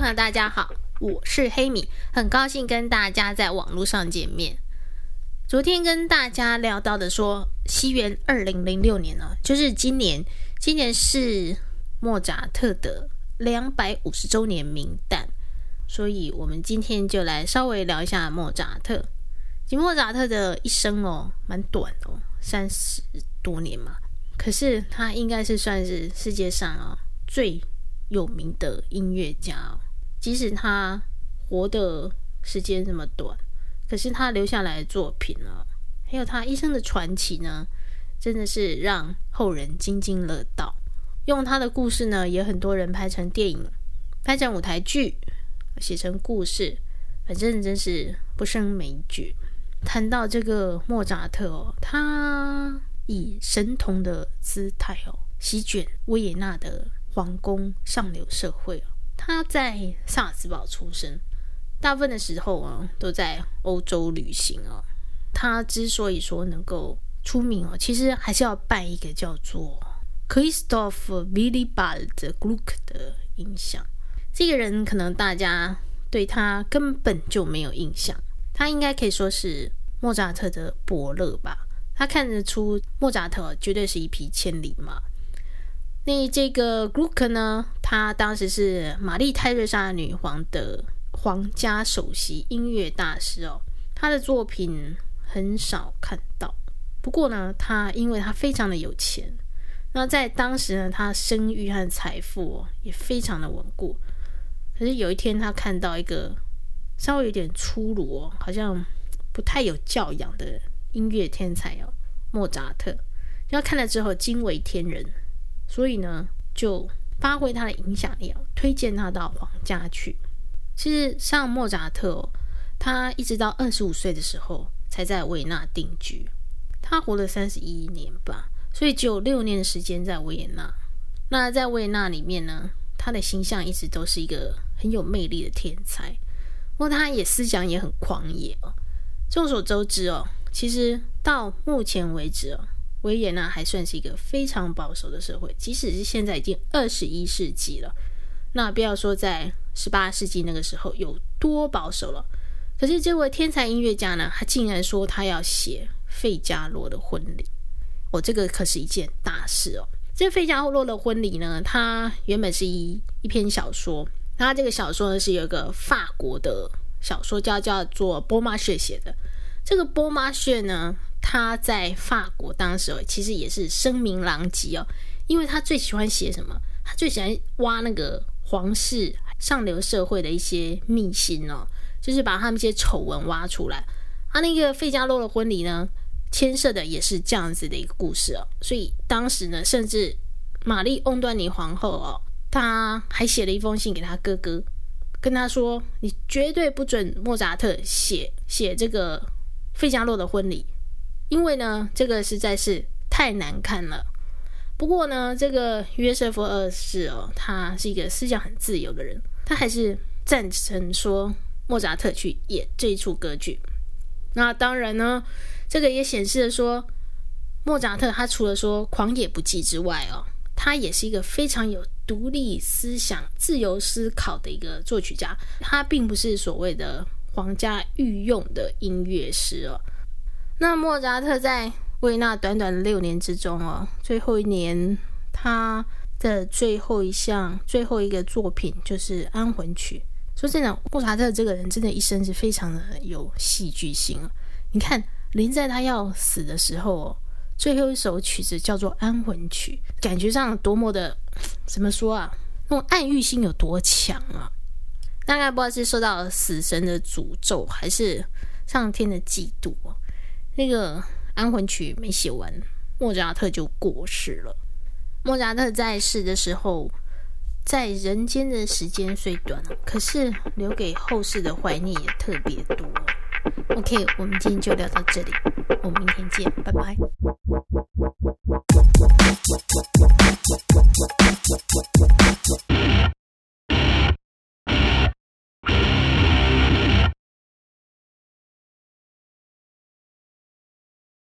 朋友大家好，我是黑米，很高兴跟大家在网络上见面。昨天跟大家聊到的说西元2006年呢，就是今年是莫扎特的250周年冥诞，所以我们今天就来稍微聊一下莫扎特。其实莫扎特的一生蛮短的30多年嘛，可是他应该是算是世界上最有名的音乐家即使他活的时间这么短，可是他留下来的作品还有他一生的传奇呢，真的是让后人津津乐道。用他的故事呢，也很多人拍成电影，拍成舞台剧，写成故事，反正真是不胜枚举。谈到这个莫扎特他以神童的姿态席卷维也纳的皇宫上流社会他在萨尔茨堡出生，大部分的时候都在欧洲旅行他之所以说能够出名其实还是要拜一个叫做 Christoph Willibald Gluck 的影响。这个人可能大家对他根本就没有印象，他应该可以说是莫扎特的伯乐吧。他看得出莫扎特绝对是一匹千里马。那这个 Gluck 呢，他当时是玛丽泰瑞莎女皇的皇家首席音乐大师他的作品很少看到。不过呢，因为他非常的有钱，那在当时呢，他声誉和财富也非常的稳固。可是有一天他看到一个稍微有点粗鲁好像不太有教养的音乐天才莫扎特，他看了之后惊为天人，所以呢就发挥他的影响力推荐他到皇家去。其实像莫扎特他一直到25岁的时候才在维也纳定居，他活了31年吧，所以只有6年的时间在维也纳。那在维也纳里面呢，他的形象一直都是一个很有魅力的天才，不过他也思想也很狂野众所周知其实到目前为止维也纳还算是一个非常保守的社会，即使是现在已经21世纪了，那不要说在18世纪那个时候有多保守了。可是这位天才音乐家呢，他竟然说他要写费加罗的婚礼这个可是一件大事这费加罗的婚礼呢，它原本是一篇小说，那这个小说呢是有一个法国的小说家叫做波马谢写的。这个波马谢呢，他在法国当时其实也是声名狼藉因为他最喜欢写什么？他最喜欢挖那个皇室上流社会的一些秘辛就是把他们一些丑闻挖出来。那个费加罗的婚礼呢，牵涉的也是这样子的一个故事所以当时呢，甚至玛丽翁端尼皇后她还写了一封信给她哥哥，跟他说你绝对不准莫扎特写这个费加罗的婚礼，因为呢这个实在是太难看了。不过呢，这个约瑟夫2世他是一个思想很自由的人，他还是赞成说莫扎特去演这一出歌剧。那当然呢，这个也显示了说莫扎特他除了说狂野不羁之外他也是一个非常有独立思想、自由思考的一个作曲家，他并不是所谓的皇家御用的音乐师那莫扎特在维也纳短短的6年之中最后一年他的最后一个作品就是安魂曲。说真的，莫扎特这个人真的一生是非常的有戏剧性你看，连在他要死的时候最后一首曲子叫做安魂曲，感觉上多么的怎么说那种暗喻性有多强大概不知道是受到死神的诅咒还是上天的嫉妒那个安魂曲没写完，莫扎特就过世了。莫扎特在世的时候在人间的时间虽短可是留给后世的怀念也特别多OK， 我们今天就聊到这里，我们明天见，拜拜。